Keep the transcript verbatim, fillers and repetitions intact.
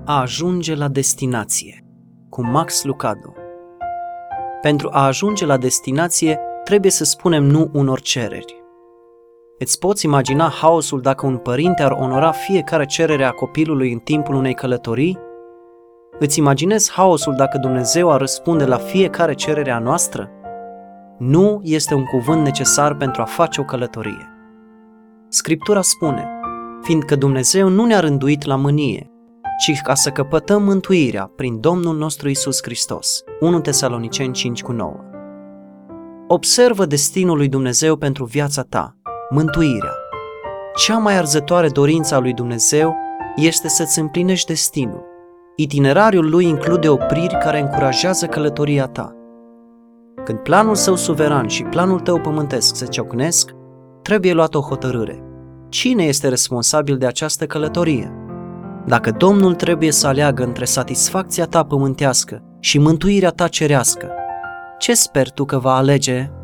A ajunge la destinație, cu Max Lucado. Pentru a ajunge la destinație, trebuie să spunem nu unor cereri. Îți poți imagina haosul dacă un părinte ar onora fiecare cerere a copilului în timpul unei călătorii? Îți imaginezi haosul dacă Dumnezeu ar răspunde la fiecare cerere a noastră? Nu este un cuvânt necesar pentru a face o călătorie. Scriptura spune, fiindcă Dumnezeu nu ne-a rânduit la mânie, ci ca să căpătăm mântuirea prin Domnul nostru Iisus Hristos. unu Tesaloniceni cinci cu nouă. Observă destinul lui Dumnezeu pentru viața ta, mântuirea. Cea mai arzătoare dorință a lui Dumnezeu este să-ți împlinești destinul. Itinerariul lui include opriri care încurajează călătoria ta. Când planul său suveran și planul tău pământesc se ciocnesc, trebuie luată o hotărâre. Cine este responsabil de această călătorie? Dacă Domnul trebuie să aleagă între satisfacția ta pământească și mântuirea ta cerească, ce sper tu că va alege?